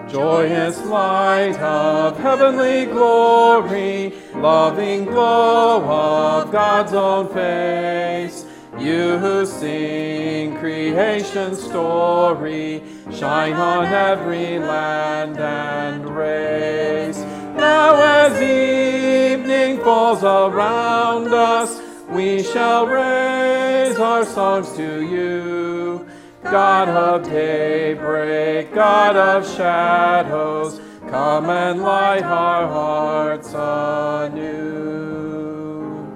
Joyous light of heavenly glory, loving glow of God's own face. You who sing creation's story, shine on every land and race. Now as evening falls around us, we shall raise our songs to you. God of daybreak, God of shadows, come and light our hearts anew.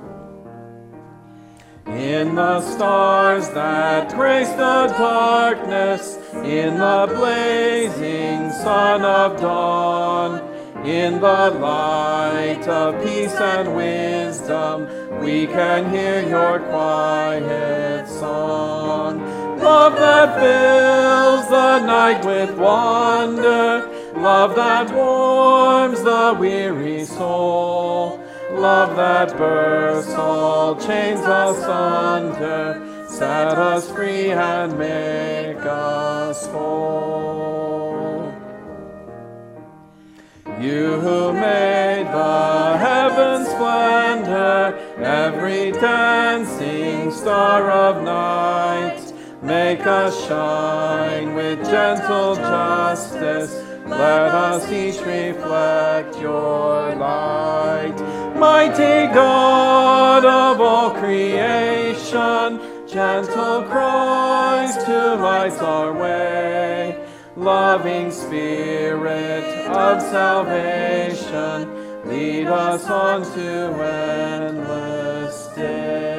In the stars that grace the darkness, in the blazing sun of dawn, in the light of peace and wisdom, we can hear your quiet song. Love that fills the night with wonder, love that warms the weary soul, love that bursts all chains asunder, set us free and make us whole. You who made the heaven's splendor, every dancing star of night, make us shine with gentle justice. Let us each reflect your light. Mighty God of all creation, gentle Christ who lights our way, loving Spirit of salvation, lead us on to endless day.